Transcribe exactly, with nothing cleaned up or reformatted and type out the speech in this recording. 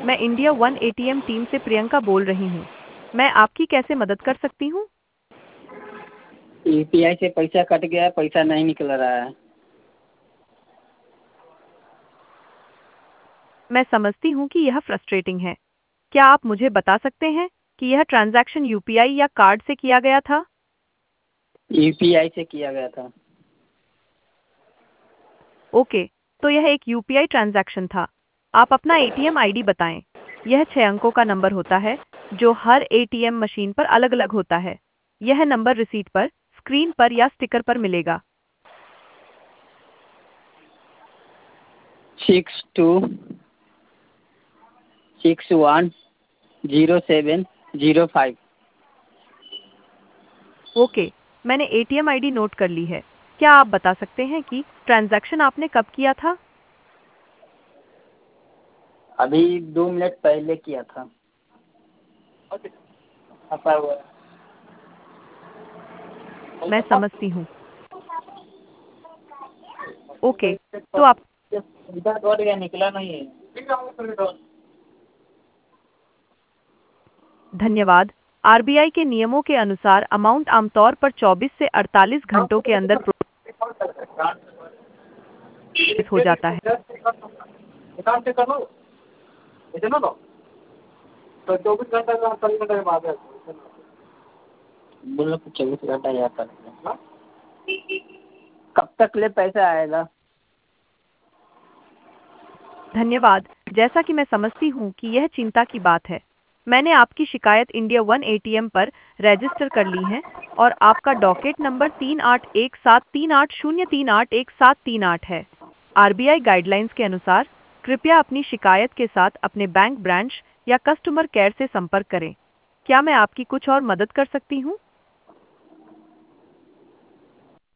मैं India one ATM team से प्रियंका बोल रही हूँ। मैं आपकी कैसे मदद कर सकती हूँ? यूपीआई से पैसा कट गया है, पैसा नहीं निकल रहा है। मैं समझती हूँ कि यह फ्रस्ट्रेटिंग है। क्या आप मुझे बता सकते हैं कि यह ट्रांजैक्शन यूपीआई या कार्ड से किया गया था? यूपीआई से किया गया था। ओके, तो यह एक यूपीआई ट्रांजैक्शन था। आप अपना एटीएम आईडी बताएं। यह छह अंकों का नंबर होता है जो हर एटीएम मशीन पर अलग-अलग होता है। यह नंबर रिसीट पर, स्क्रीन पर या स्टिकर पर मिलेगा। Six two six one zero seven zero five. Okay, मैंने एटीएम आईडी नोट कर ली है। क्या आप बता सकते हैं कि ट्रांजैक्शन आपने कब किया था? अभी दो मिनट पहले किया था। फंसा हुआ है। मैं समझती हूँ। ओके, तो आप इधर कट गया, निकला नहीं है। धन्यवाद। आरबीआई के नियमों के अनुसार अमाउंट आमतौर पर चौबीस से अड़तालीस घंटों के अंदर प्रोसेस हो जाता है। बोलो कि चौबीस घंटा जाता है। कब तक ले पैसा आएगा? धन्यवाद। जैसा कि मैं समझती हूँ कि यह चिंता की बात है। मैंने आपकी शिकायत इंडिया वन एटीएम पर रजिस्टर कर ली है और आपका डॉकेट नंबर तीन आठ एक सात तीन आठ शून्य तीन आठ एक सात तीन आठ है। आरबीआई गाइडलाइंस के अनुसार कृपया अपनी शिकायत के साथ अपने बैंक ब्रांच या कस्टमर केयर से संपर्क करें। क्या मैं आपकी कुछ और मदद कर सकती हूँ?